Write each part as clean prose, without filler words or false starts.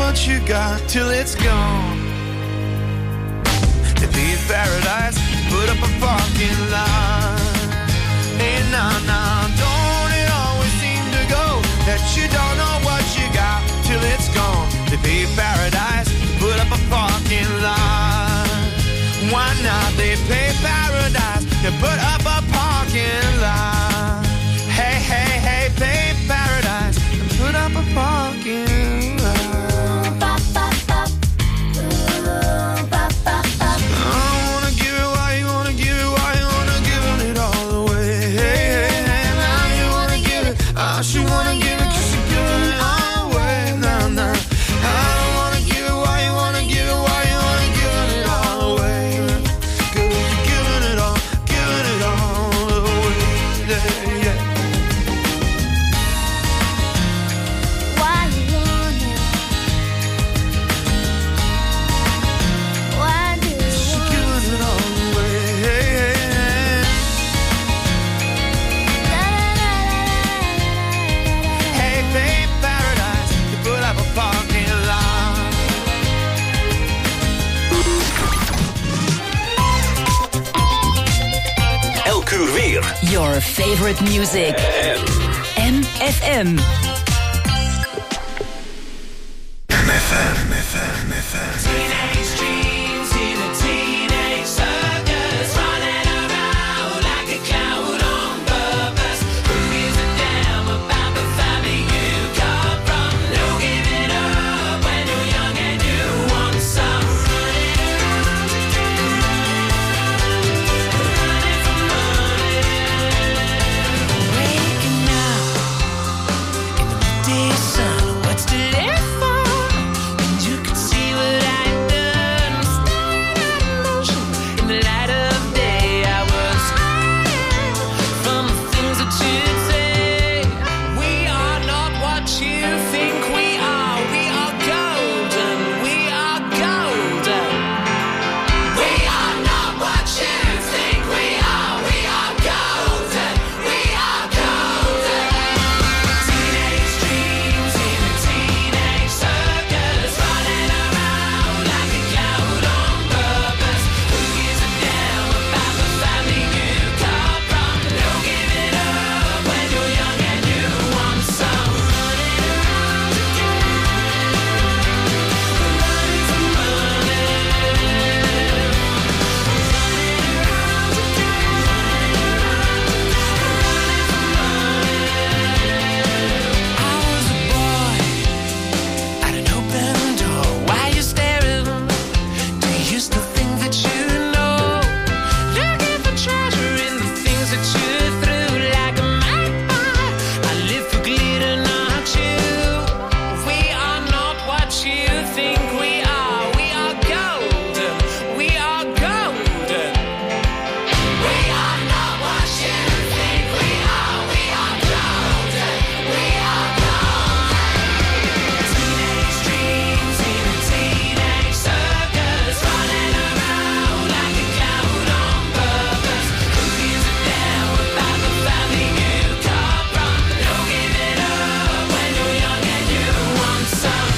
what you got till it's gone. They pave paradise, put up a parking lot. And nah, don't it always seem to go that you don't know what you got till it's gone. They pave paradise, put up a parking lot. Why not? They pave paradise, they put up a parking lot. Hey, hey, hey, pave paradise, and put up a parking lot. She wanna give it 'cause she give it all away. Nah, nah. I don't wanna give it. Why you wanna give it? Why you wanna give it all away? 'Cause you're giving it all away. Yeah, yeah. Why you want it? Why do you She's want giving it all away. Hey, hey, hey. Hey, babe, paradise, you put up a parking lot. Elk uur weer. Your favorite music. MFM. Teenage dreams in a teenage circus, running around like a clown on purpose. Who gives a damn about the family you come from? No giving up when you're young and you want some. Running from money. Waking up in the midday sun. What's to live for? When you could see what I'd done. Staring at emotion in the light of day. I was hiding from the things that you'd say. We are not what you think we are. We are golden. We are golden. We are not what you think we are. We are golden. We are golden. Teenage dreams in a teenage circus, running around like a clown on purpose. Who gives a damn about the family you come from? No giving up when you're young and you want some. Running around again, running from money. I was a boy at an open door. Why you staring? Do you still think that you know? Looking for treasure in the things that you threw like a magpie. I live for glitter, not you. We are not what you think we are. We are golden. We are golden. We are not what you think we are. We are golden. We are golden. Teenage dreams in a teenage circus, running around like a clown on purpose. Who gives a damn about the family you come from? No giving up when you're young and you want some.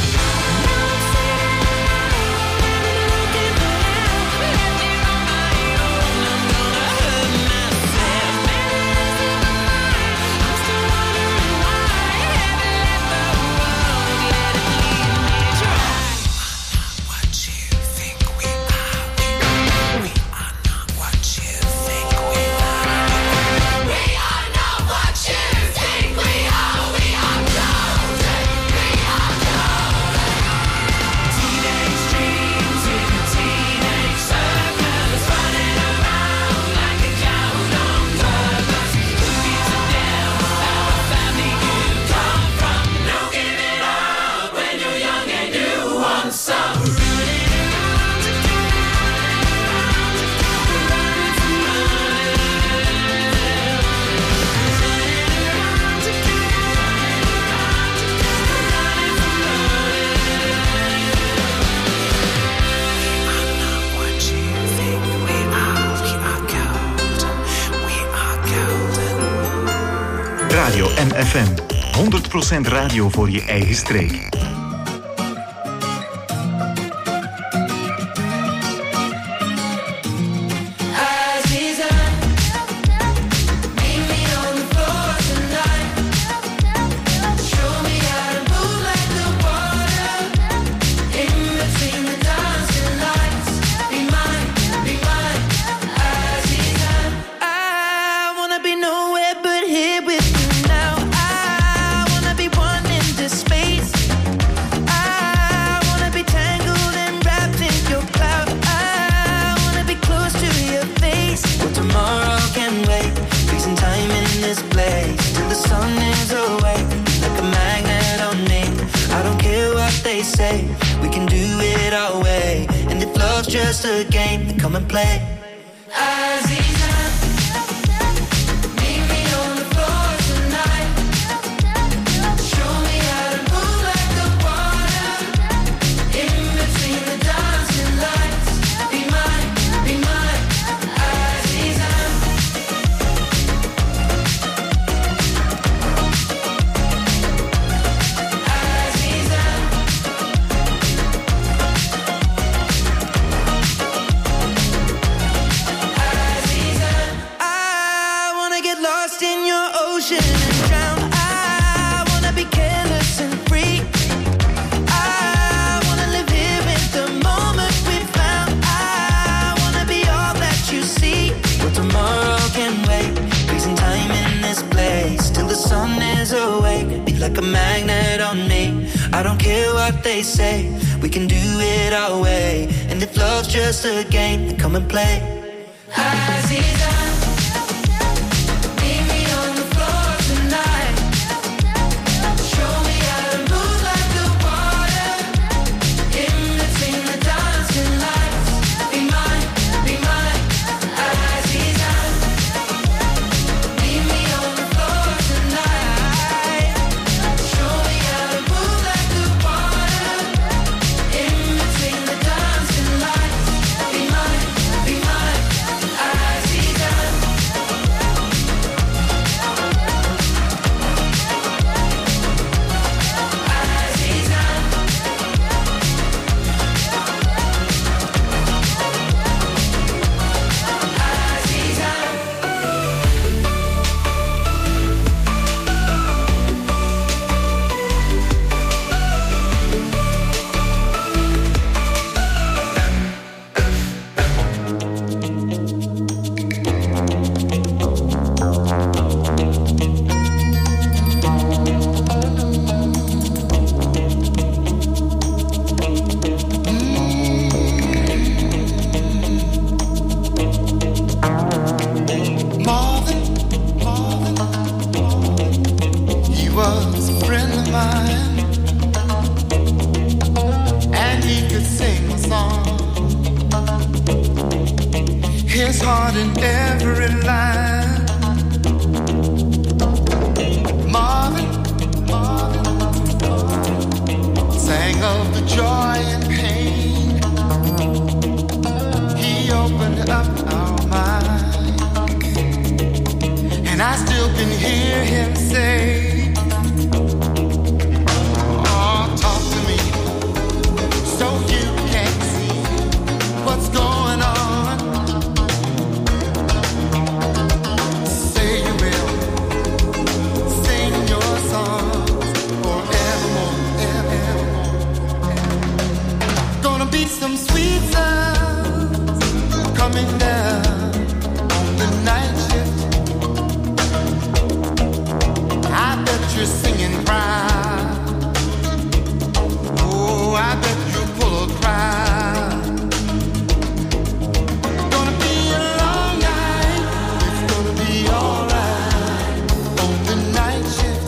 Radio MFM. 100% radio voor je eigen streek. they say. We can do it our way. And if love's just a game, then come and play. Aziza, meet me on the floor tonight. Show me how to move like the water. In between the dancing lights. Be mine, Aziza. Like a magnet on me. I don't care what they say. We can do it our way. And if love's just a game, then come and play. Aziza, meet me on the floor tonight. Show me how to move like the water. In between the dancing lights. Be mine, Aziza. Meet me on the floor tonight. Show me how to move like the water. In between the dancing lights. Be mine, Aziza. He was a friend of mine, and he could sing a song. His heart in every line. Marvin sang of the joy and pain. He opened up our mind, and I still can hear him say, oh, talk to me so you can see what's going on. Say you will sing your songs forevermore, evermore. Gonna be some sweet sounds coming down on the night shift. I bet you're singing proud. Oh, I bet you'll pull a crowd. Gonna be a long night. It's gonna be alright on the night shift.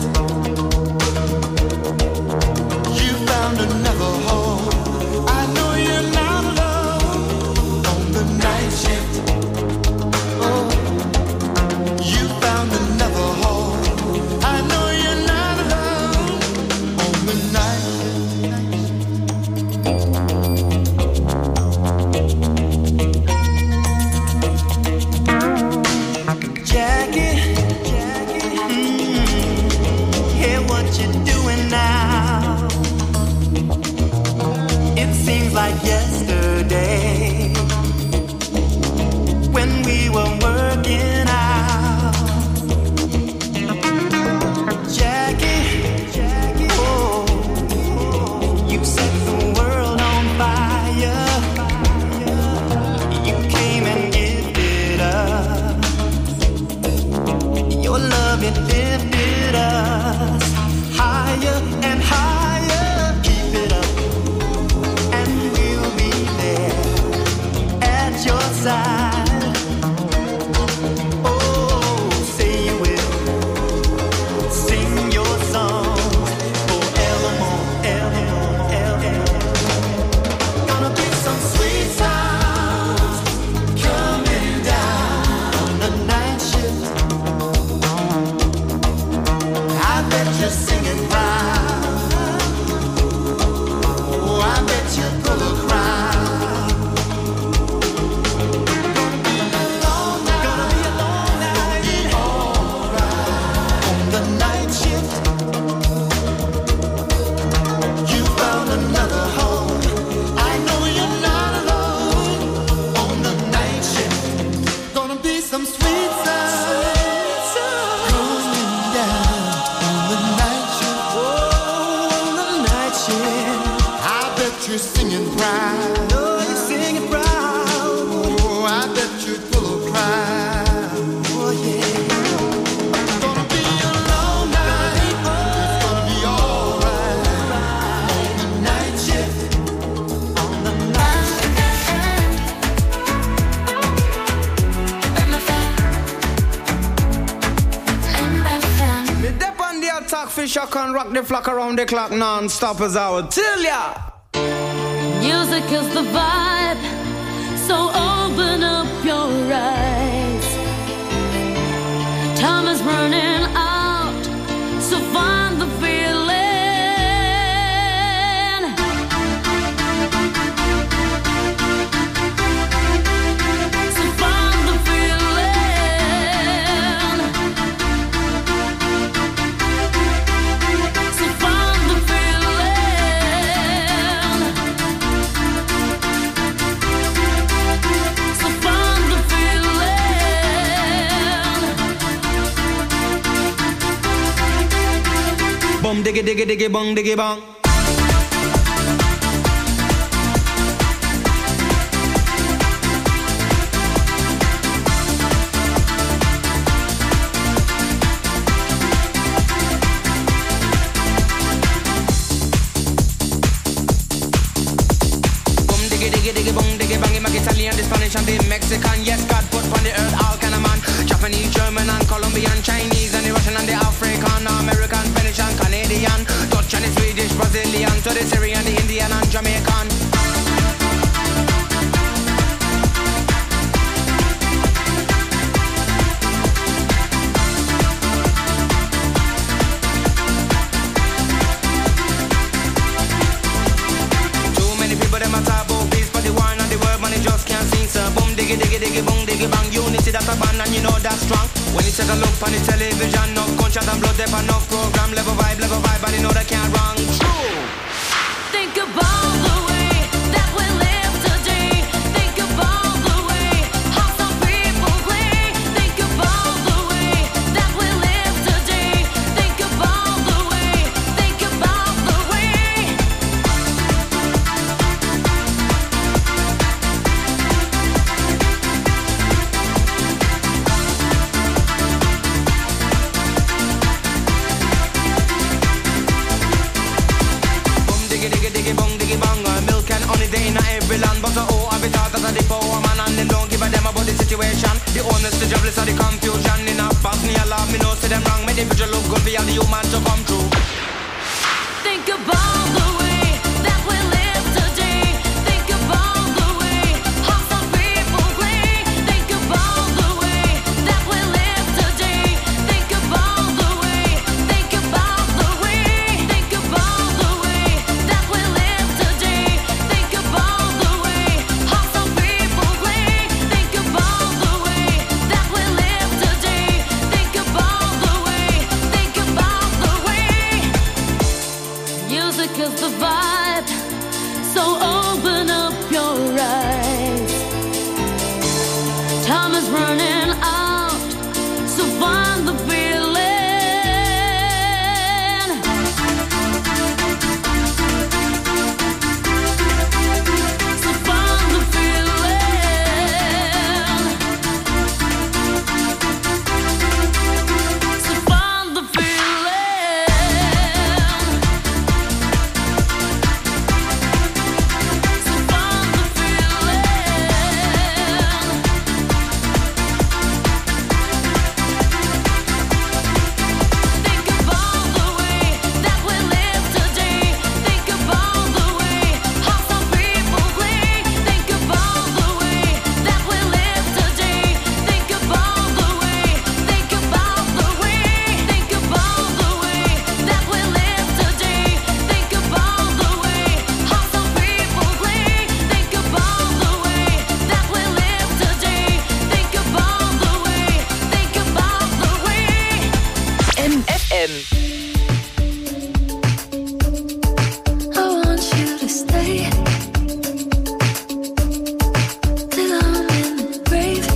You found another home. I know you're not alone on the night shift. Oh, you found another home. I know you're not alone on the night Jackie, hear what you're doing now. It seems like yesterday when we were working out. Jackie, oh, you set the world on fire. You came and gifted us. Your love, it lifted us higher and higher. Keep it up, and we'll be there. shock and rock the flock around the clock non-stop as I would tell ya. Music is the vibe, so open up your eyes. Time is running out, so find the feeling. So find the feeling. So find the feeling. So find the feeling. Bum diggy diggy diggy bong diggy bong. Italian, the Spanish and the Mexican. Yes, God put on the earth all kind of man. Japanese, German and Colombian, Chinese and the Russian and the African, American, Venetian, Canadian, Dutch and the Swedish, Brazilian, to the Syrian, the Indian and Jamaican. Too many people them a talk about peace, but the war and the world, man, it just can't sing. So boom, diggy, diggy, diggy, boom, diggy, bang. Unity that's a band and you know that's strong. When you take a look on the television, no gunshot and blood, there for no program. Level vibe, and you know that can't wrong. True. Think about the way that we live today. Think about the way how some people play. Think about the way that we live today. Think about the way. Think about the way. Diggy bong, diggy bong, milk and honey day in every land. But oh, I be thought that the power man and them don't give a damn about the situation. The honest, the jobless, or the confusion. In a past me alarm, me know see them wrong. Make the future look good for all the human to come true. Think about the way that we live today. Think about the way how some people play. Think about the way that we live today. Think about the way. Think about the way. Think about the way that we live today. Think about the way how some people play. Think about the way that we live today. Think about the way. Think about the way. Music is the vibe, so open up your eyes. Time is running out, so find the feeling. So find the feeling. So find the feeling. So find the feeling. Think about the way that we live today. Think about the way how some people play. Think about the way that we live today. Think about the way. Think about the way. Think about the way that we live today. Think about the way how some people play. Think about the way that we live today. Think about the way. Think about the way. MFM. I want you to stay till I'm in the grave,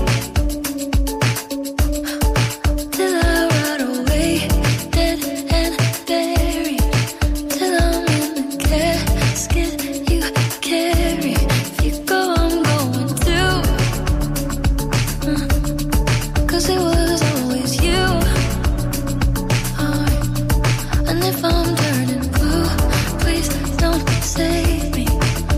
till I rot away, dead and buried, till I'm in the casket you carry. If you go, I'm going too, 'cause it was always you. And if I'm turning blue, please don't save me.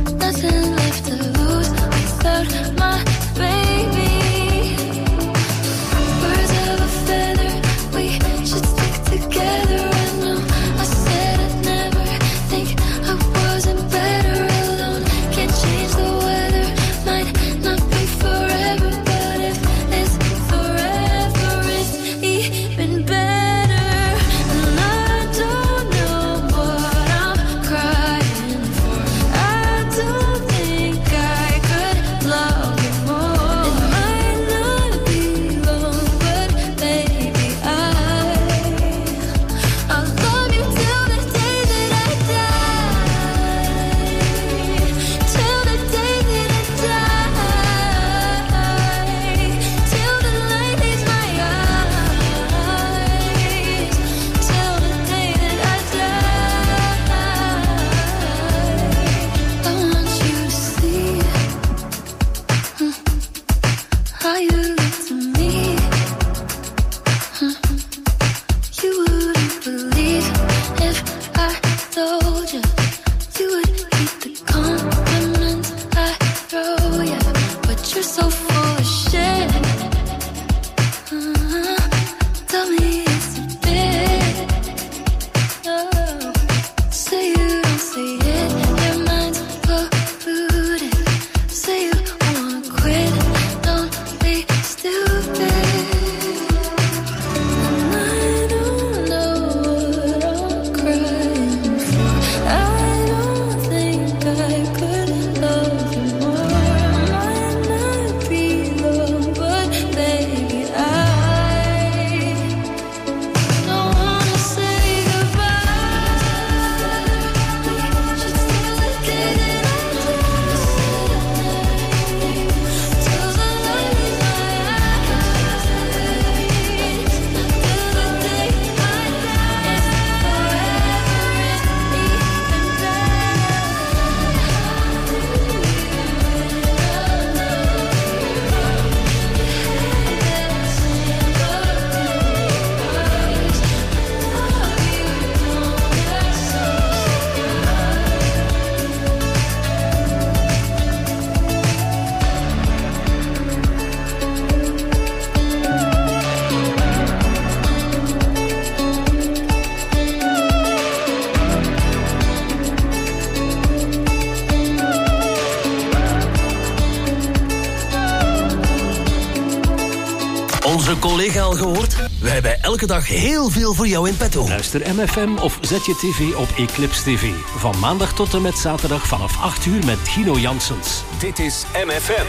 onze collega al gehoord? Wij hebben elke dag heel veel voor jou in petto. Luister MFM of zet je tv op Eclipse TV. Van maandag tot en met zaterdag vanaf 8 uur met Gino Janssens. Dit is MFM.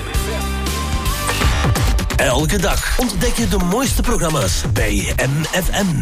Elke dag ontdek je de mooiste programma's bij MFM.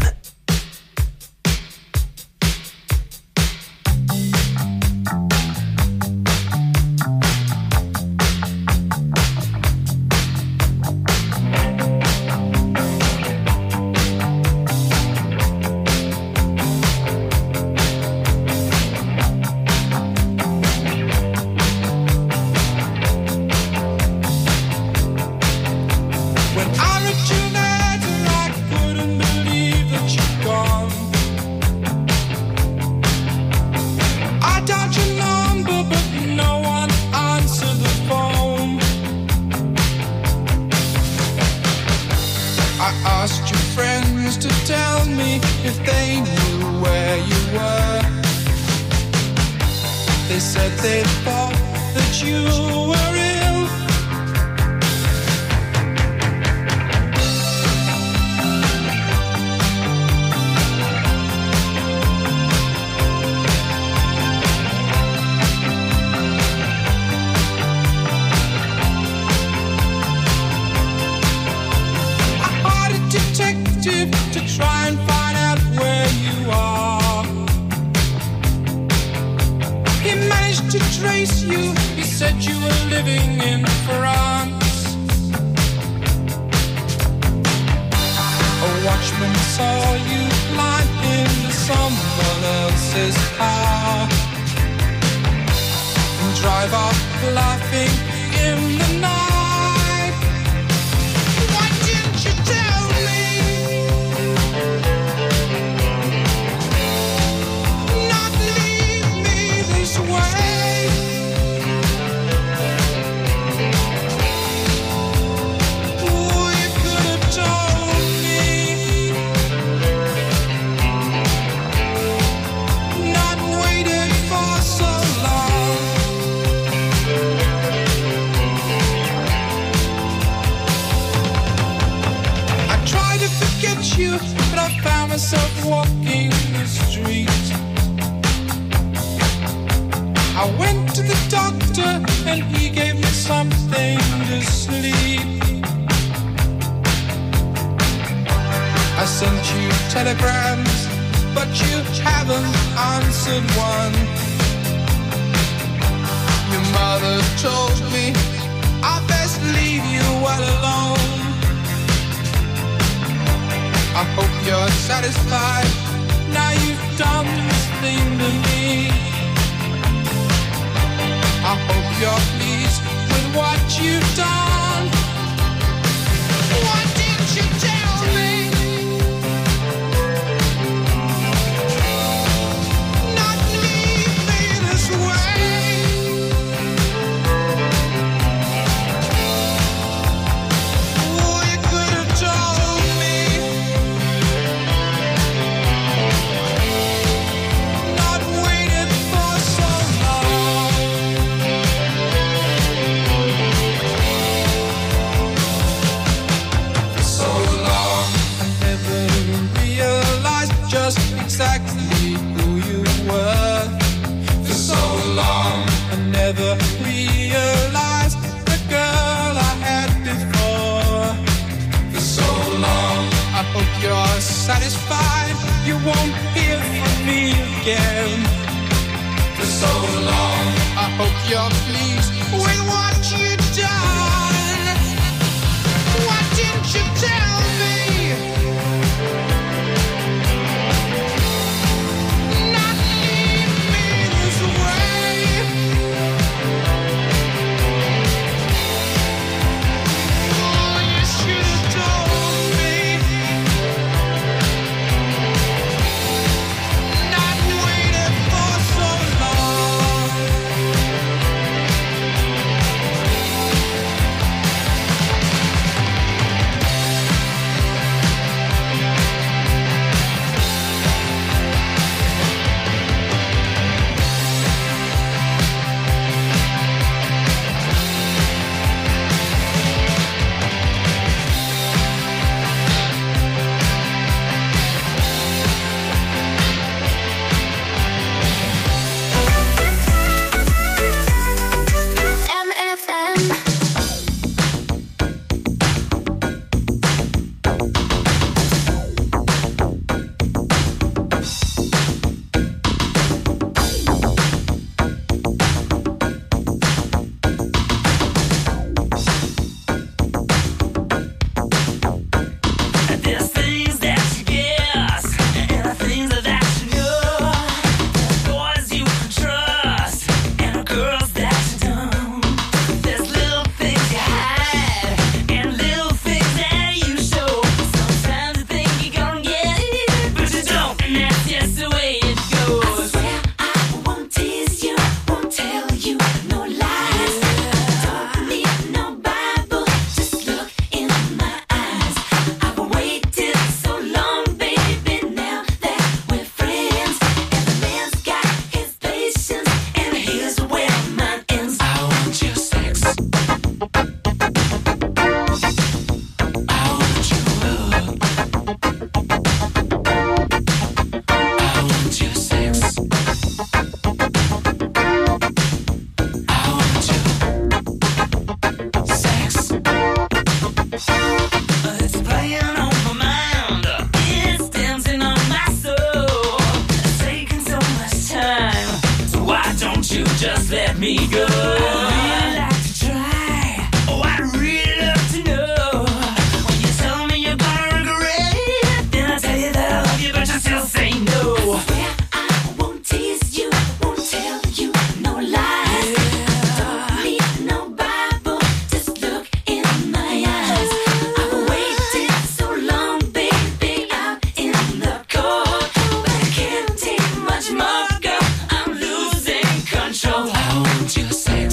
please let me go. I'd like to try. Oh, I'd really love to know. When you tell me you're gonna regret it, then I tell you that I love you, but you still say no. I swear I won't tease you, won't tell you no lies. Don't need no Bible, just look in my eyes. I've waited so long, baby, out in the cold, but I can't take much more, girl. I'm losing control. I want your sex.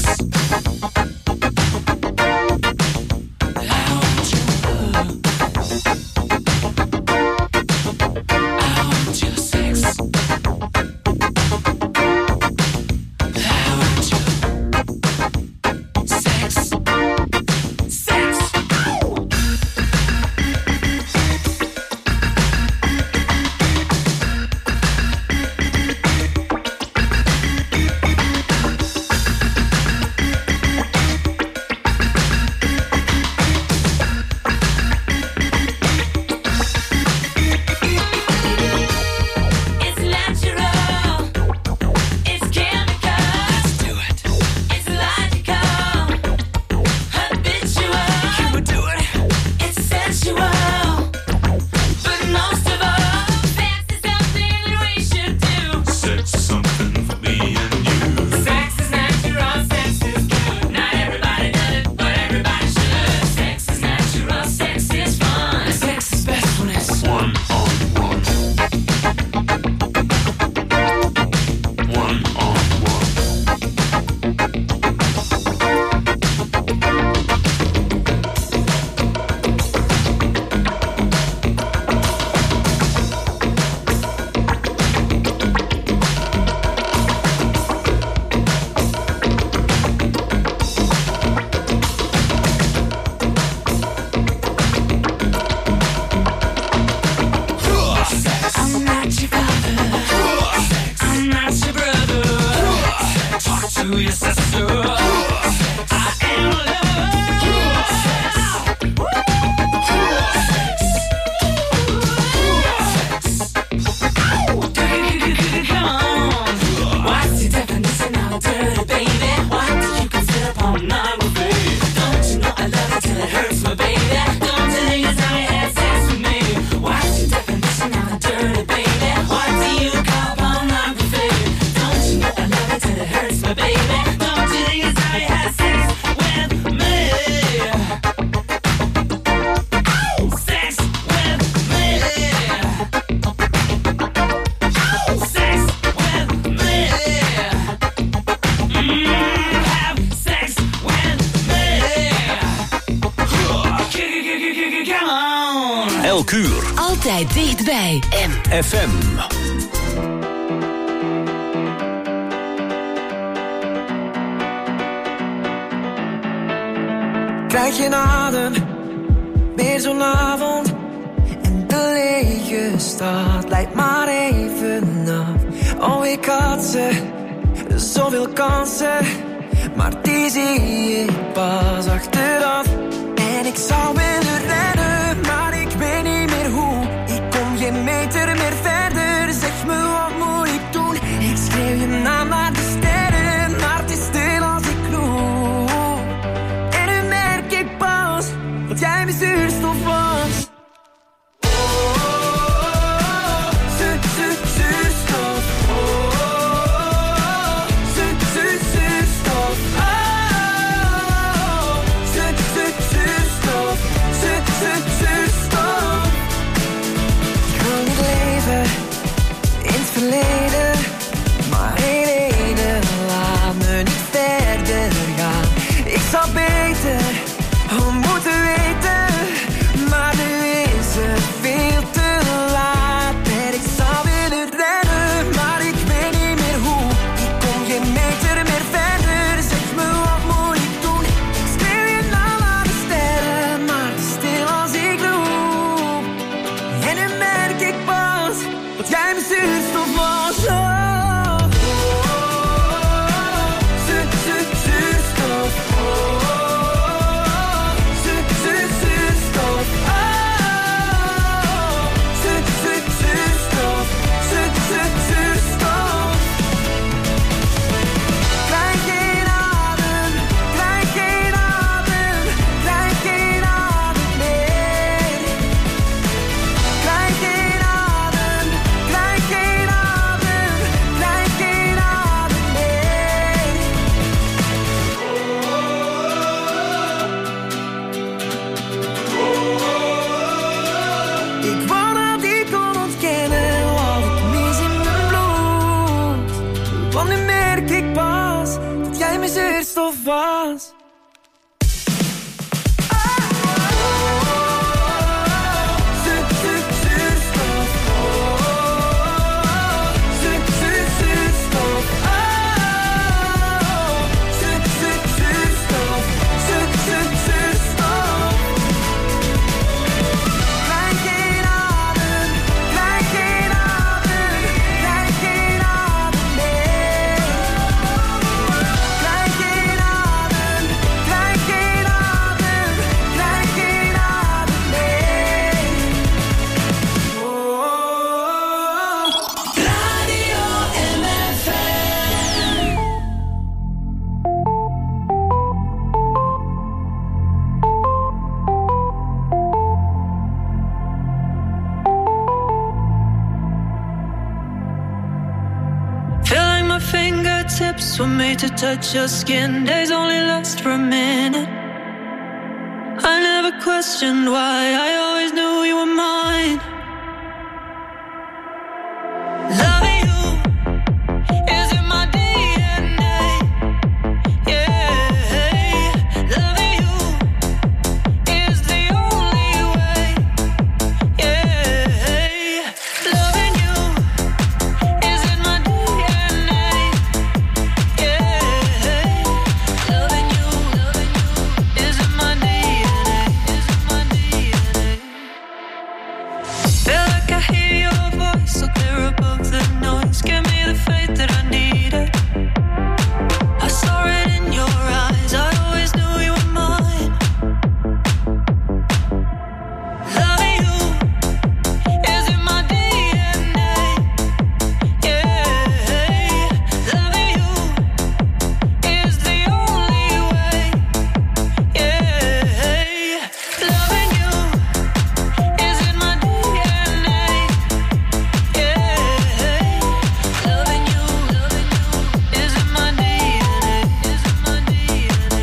Elk uur. Altijd dichtbij. FM. Krijg geen adem, meer zo'n avond. En de lege stad leidt maar even af. Oh, ik had ze, zoveel kansen. Maar die zie ik pas achteraf. En ik zou willen rennen, maar ik weet niet meer hoe. Ik kom geen meter meer verder, zeg me wat moet ik doen. Ik schreeuw je naam naar de sterren, maar het is stil als ik loop. En nu merk ik pas, dat jij mijn zuurstof was. Zuurstof. zuurstof was. Fingertips were made to touch your skin. Days only last for a minute. I never questioned why. I always knew you were mine. Loving you is in my DNA. Yeah, loving you is the only way. Yeah, loving you is in my DNA. Loving you is in my DNA, is in my DNA. Feel like I hear your voice so clear above the noise. Give me the faith that I needed. I saw it in your eyes. I always knew you were mine. Loving you is in my DNA. Yeah, loving you is the only way. Yeah, loving you is in my DNA. Yeah, loving you is in my DNA. Is in my DNA.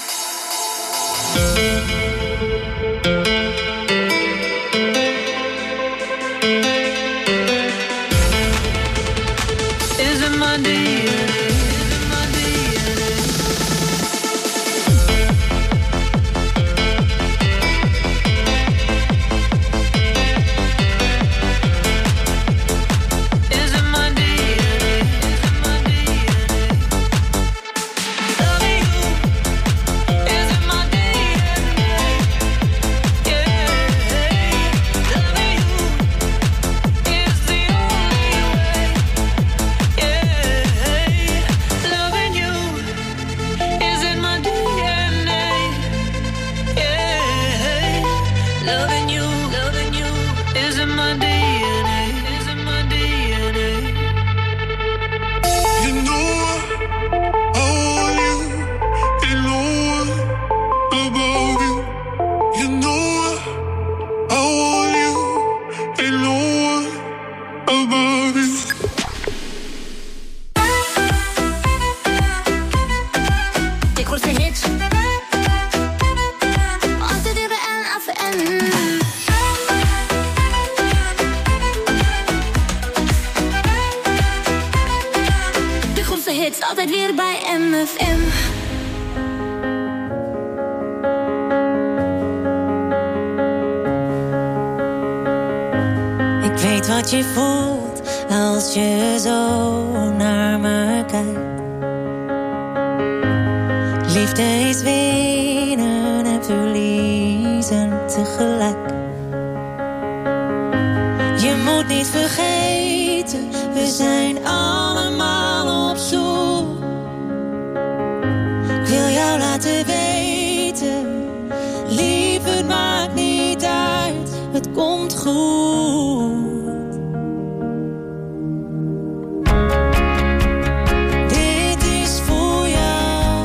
Is in my DNA. Is in my DNA. Is in my DNA. Is in my DNA. Loving you is in my DNA. Yeah, loving you is the only way. Yeah, loving you is in my DNA. Yeah, loving you is in my DNA. Is in my DNA. You know I want you. You know above you. You know I want you. You know above you. De grootste hits. Altijd weer bij NFM. De grootste hits, altijd weer bij MFM. Ik weet wat je voelt als je zo naar me kijkt. Liefde is winnen en verliezen tegelijk. Je moet niet vergeten, we zijn allemaal op zoek. Ik wil jou laten weten, lief, het maakt niet uit, het komt goed. Dit is voor jou,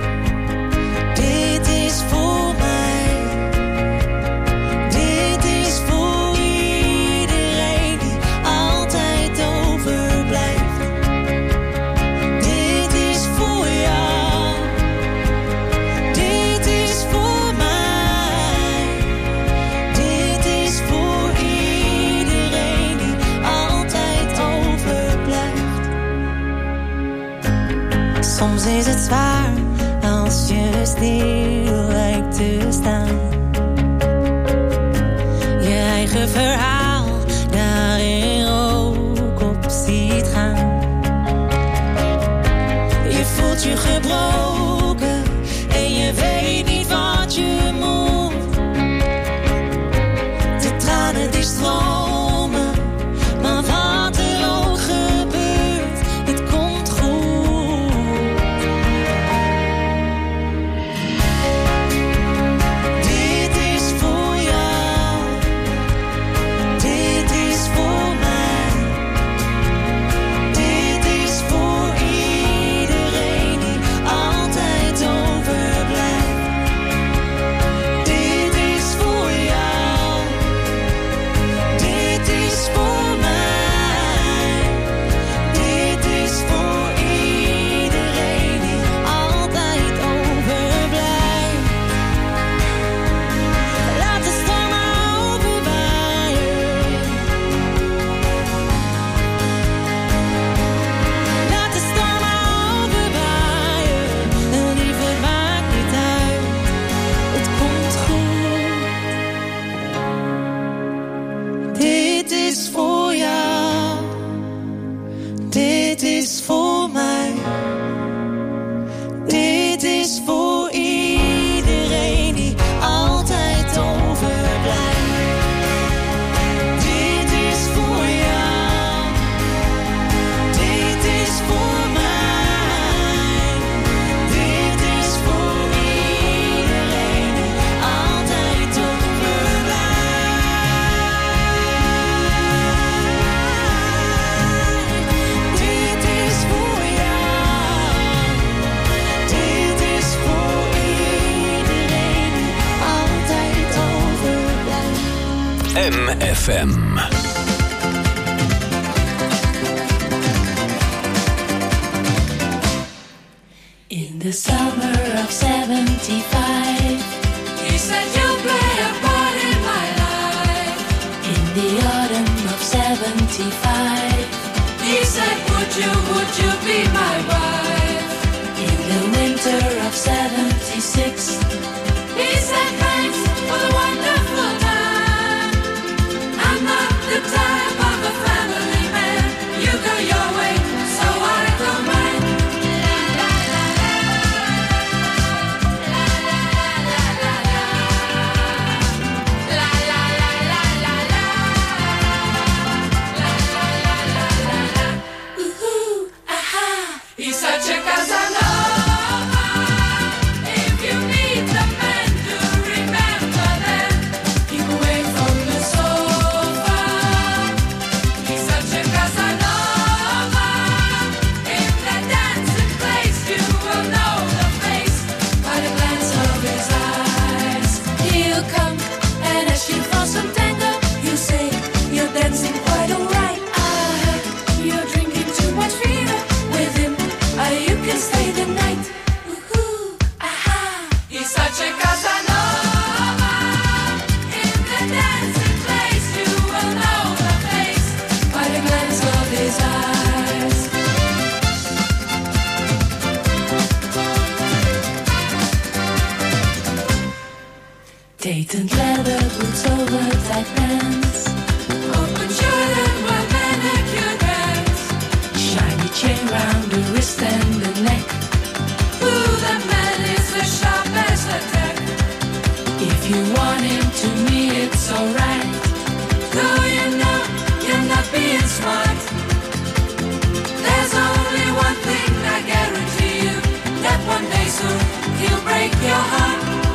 dit is voor mij. Dit is voor iedereen die altijd overblijft. Dit is voor jou, dit is voor mij. Dit is voor iedereen die altijd overblijft. Soms is het zwaar MFM. In the summer of 75, he said you'll play a part in my life. In the autumn of 75, he said would you be my wife? In the winter of 76, he said thanks for the wonderful time. I'm not the type of a family man. You go your way, so I go mine. He's such a Casanova. If you meet the man, do remember that. Keep away from the sofa. He's such a Casanova. In the dancing place, you will know the face by the glance of his eyes. He'll come and ask you for some tango. You say you're dancing quite alright. You're drinking too much fever with him. You can stay the night. Ooh, aha. He's such a Casanova. In the dancing place, you will know the face by the glance of his eyes. Dated leather boots over tight pants, open shirt and well manicured hands, shiny chain round the wrist and the neck. Ooh, that man is as sharp as a tack. If you want him to me, it's alright. Though you know you're not being smart. There's only one thing I guarantee you, that one day soon he'll break your heart.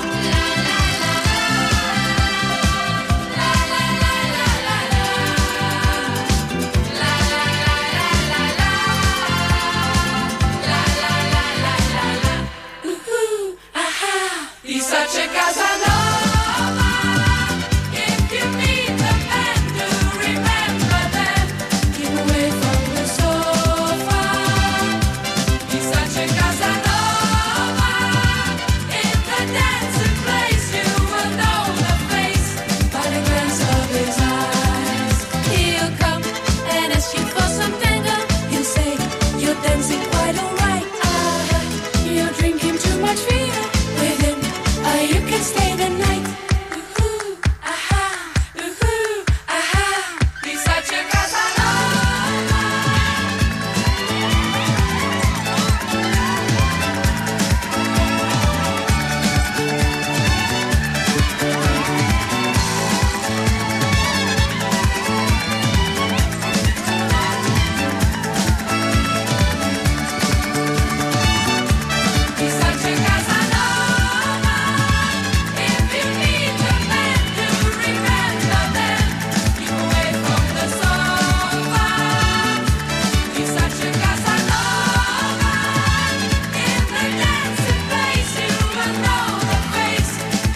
He's such a Casanova. If you meet the man, do remember that. Keep away from the sofa. He's such a Casanova. In the dancing place, you will know the face by the glance of his eyes. He'll come and ask you for some tango. He'll say you're dancing quite alright. You're drinking too much beer with him. You can stay the night. Ooh, aha, he's such a Casanova. He's such a Casanova. If you meet the man, do remember that. Keep away from the sofa. He's such a Casanova. In the dancing place, you will know the face.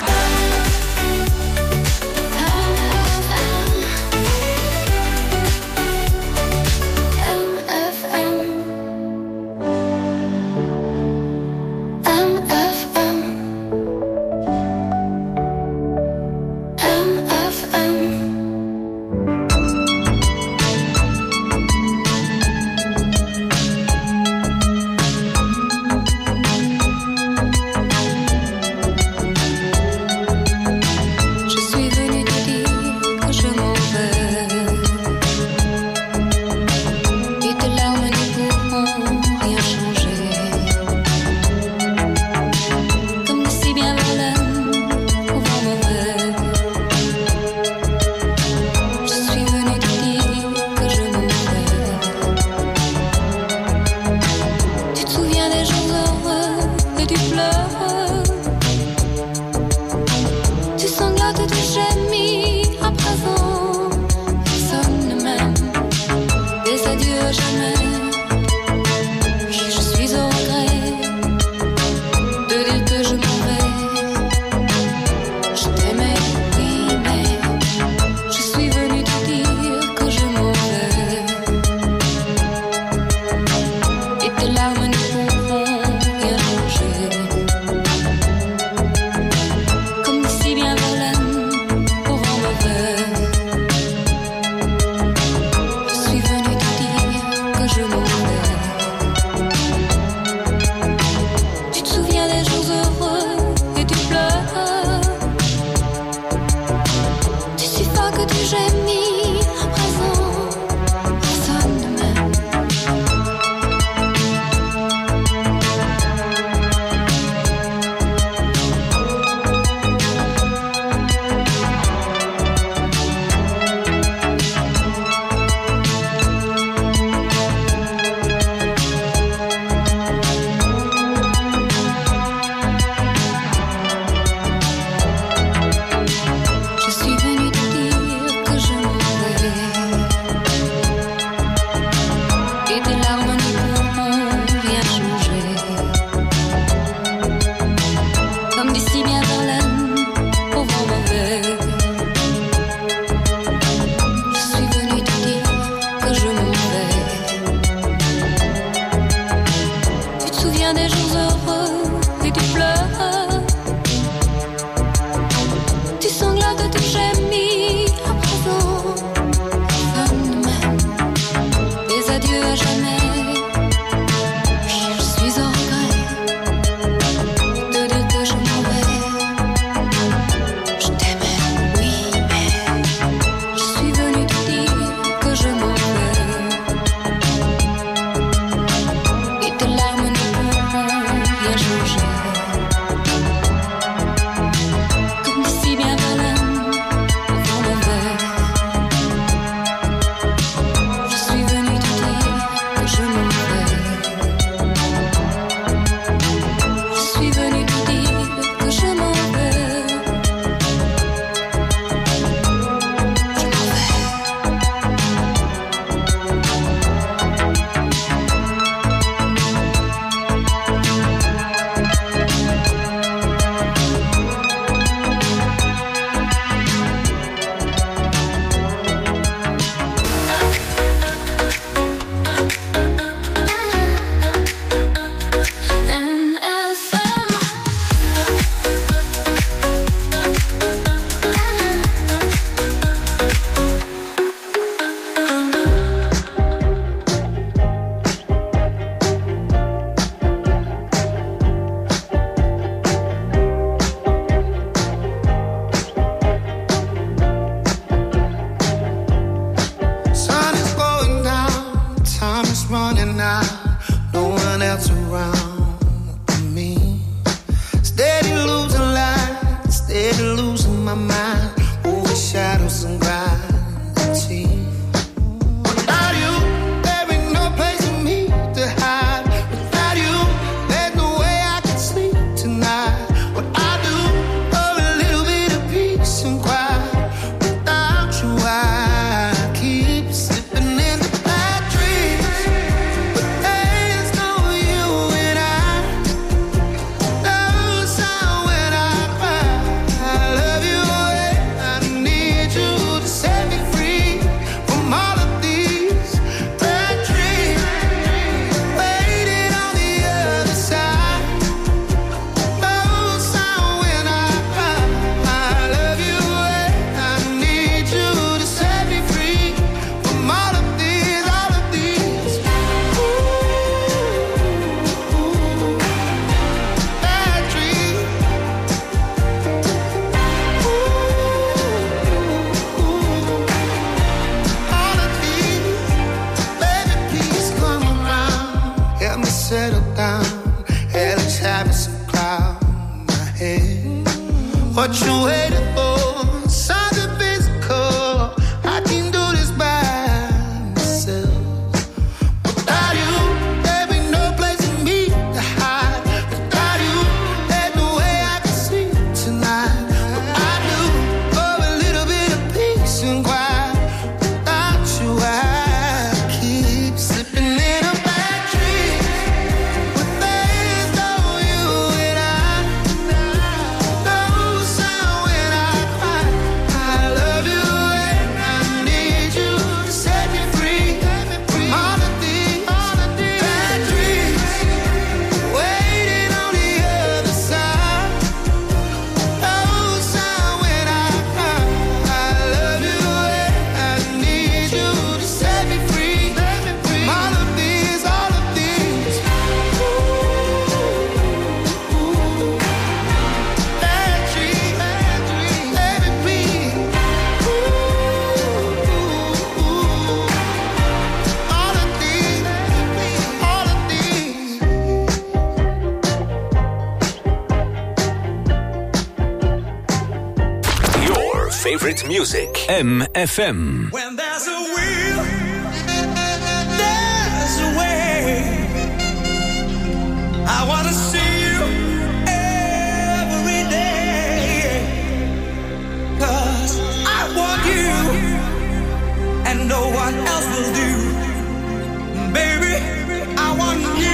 Je suis venue te dire que je m'en vais, et tes larmes ne pourront rien changer. Comme de si bien volent au vent mauvais. Je suis venue te dire que je m'en vais. Tu te souviens des jours heureux et tu pleures. Tu sanglotes, tu gémis, à présent personne ne m'aime. Des adieux à jamais. Je suis au regret de dire que je m'en vais. Je t'aimais, oui, mais je my mind over shadows and gravity. Without you, there ain't no place for me to hide. Without you, there's no way I can sleep tonight. What I do for a little bit of peace and quiet. Without you, I keep slipping into bad dreams. But there's no you and I. No sound when I cry. I love you and I need you to set me free from all of these bad dreams. Waiting on the other side. No sound when I cry. I love you and I need you to set me free from all of these bad dreams. All of these, baby, please come around. Help me settle down. Yeah, let's have some cloud in my head. What you waiting for? Something physical. I can do this by myself. Without you, there ain't no place for me to hide. Without you, there's no way I can sleep tonight. What I do for a little bit of peace and quiet. Without you, I keep slipping in a bad dream. But there's no you and I. No sound when I cry. I love you and I need you to set me free from all of these bad dreams. Waiting on the other side. No sound when I cry. I love you and I need you to set me free from all of these bad dreams. Baby, please. All of these. Your favorite music. MFM. When there's a will, there's a way. I wanna see you every day. 'Cause I want you, and no one else will do. Baby, I want you.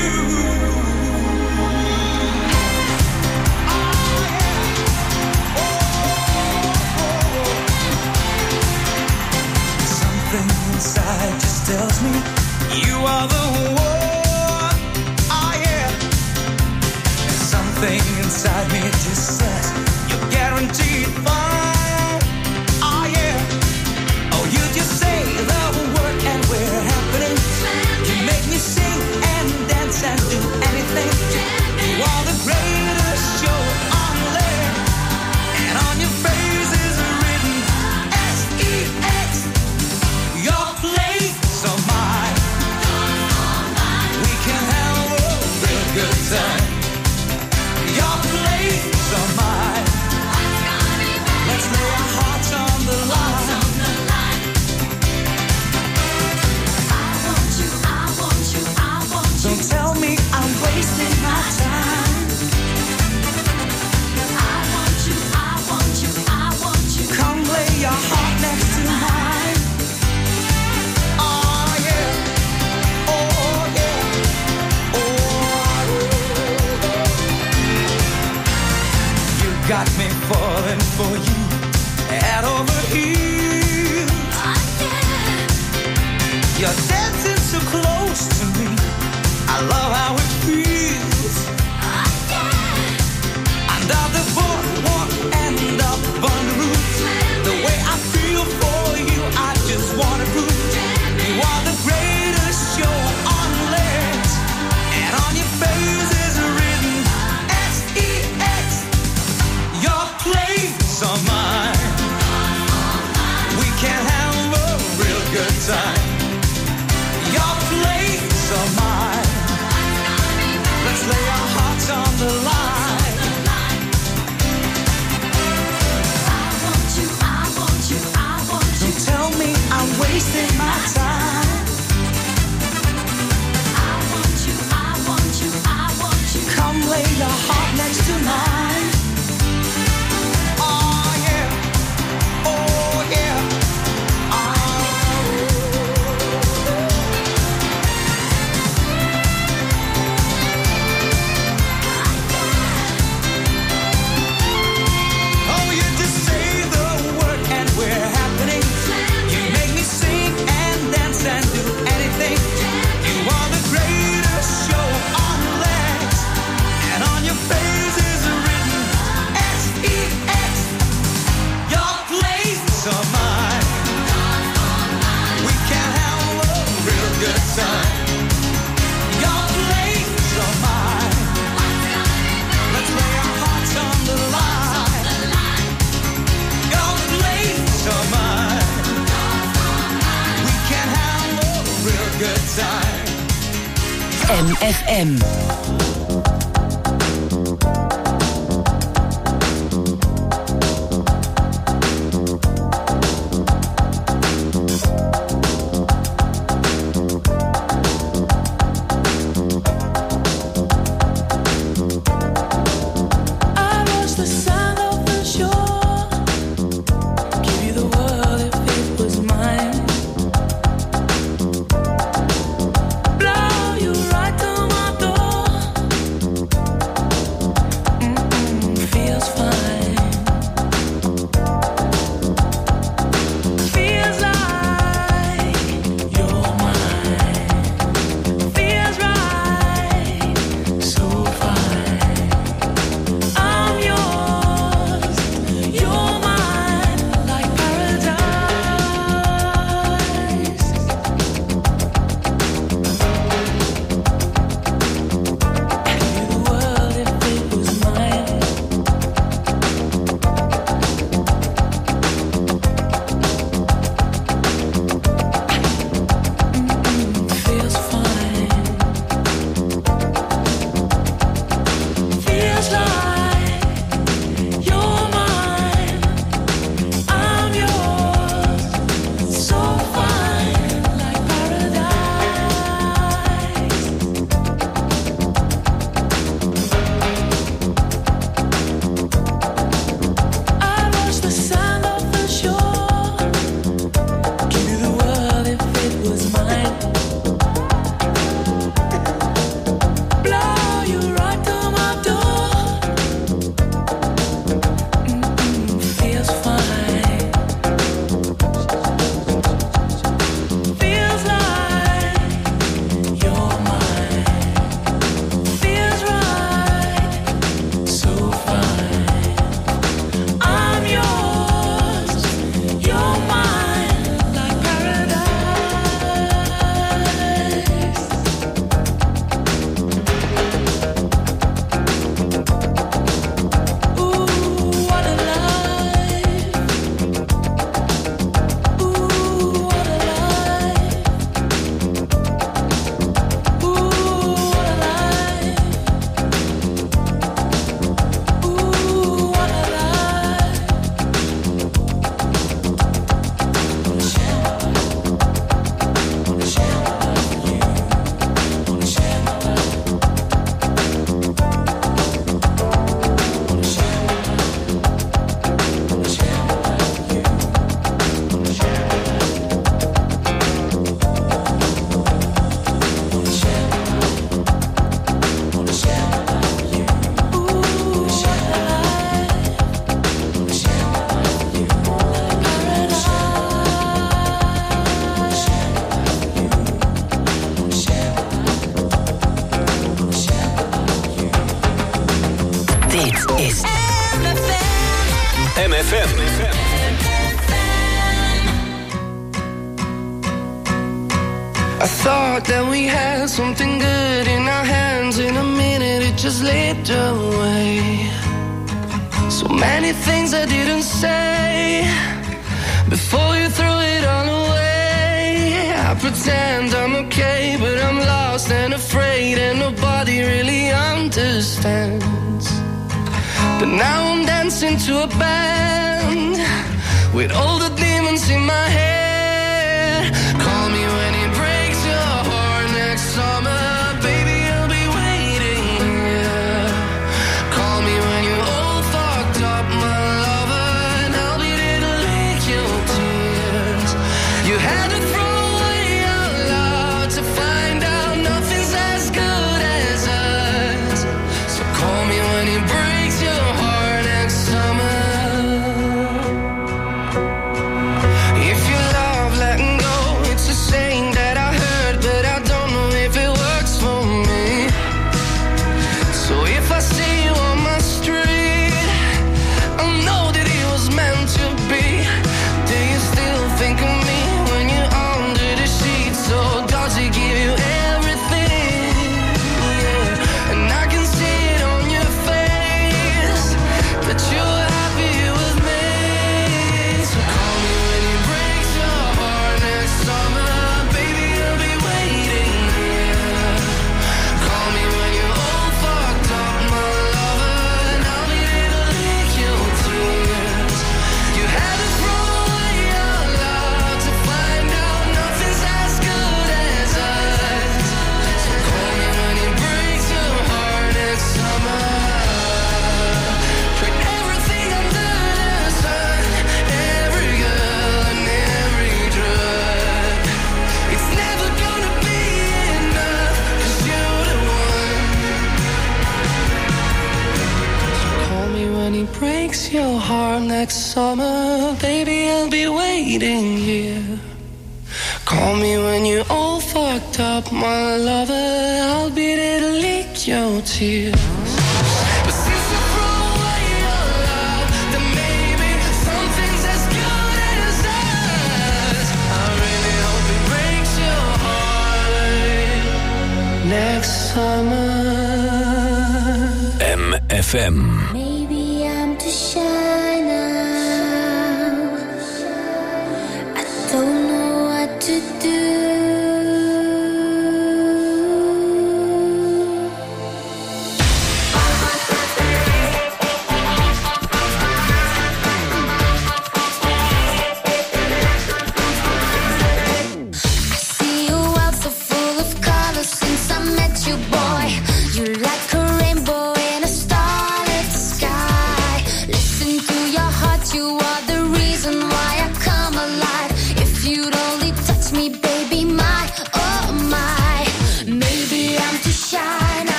Something inside just tells me you are the one. Oh yeah. Something inside me just says you're guaranteed fine. Oh yeah. Oh, you just say the word and we're happening. You make me sing and dance and do anything. You are the greatest show on land, and on your face is written SEX. Your place of mine. We can have a real good time. Your place of mine. Let's lay our hearts on the line. Don't tell me I'm wasting my time. Come lay your heart next to mine. Oh yeah, oh yeah, oh. You got me falling for you, head over heels. You're dancing so close to me. I love how it feels. Under the boardwalk and up on the roof. The way I feel for you, I just wanna prove. You are the greatest show on land, and on your face is written SEX. Your place of mine. We can have a real good time. Your place of mine. your heart next to mine. Oh yeah, oh yeah, oh, you just say the word and we're happening. You make me sing and dance and do anything. You are the greatest show on legs, and on your face is written S-E-X. Your place or mine. We can have a real good time. Your place or mine. Let's lay our hearts on the line. Your place or mine. We can have a real good time. MFM. I watch the sand of the shore. Give you the world if it was mine. Blow you right to my door. Feels fine. Feels like you're mine. Feels right, so fine. I'm yours, you're mine, like paradise. I'd give you the world if it was mine. Feels fine. Feels like you're mine. I'm yours, so fine, like paradise. I watch the sand off the shore. Give you the world if it was mine. Blow you right to my door. Feels fine. Feels like you're mine. Feels right, so fine. I'm yours, you're mine, like paradise. Ooh, what a life. Ooh, what a life. Ooh, what a life. Ooh, what a life. Wanna share my life. Wanna share my life with you. Wanna share my life. Wanna share my life. Wanna share my life with you. Wanna share my life. Wanna share my life. Wanna share my life with you. Wanna share my life. Wanna share my life with you. Like paradise. Wanna share my life with you. Wanna share my life. Wanna share my life with you. Dit is MFM. I thought that we had something good in our hands. In a minute it just slipped away. So many things I didn't say before you threw it all away. I pretend I'm okay, but I'm lost and afraid, and nobody really understands. But now I'm dancing to a band with all the demons in my head. Call me when it breaks your heart next summer, baby, I'll be waiting, yeah. it breaks your heart next summer, baby, I'll be waiting here. Call me when you're all fucked up, my lover, I'll be there to lick your tears. But since you throw away your love, then maybe something's as good as us. I really hope it breaks your heart next summer. MFM. Maybe I'm too shy now. I don't know what to do.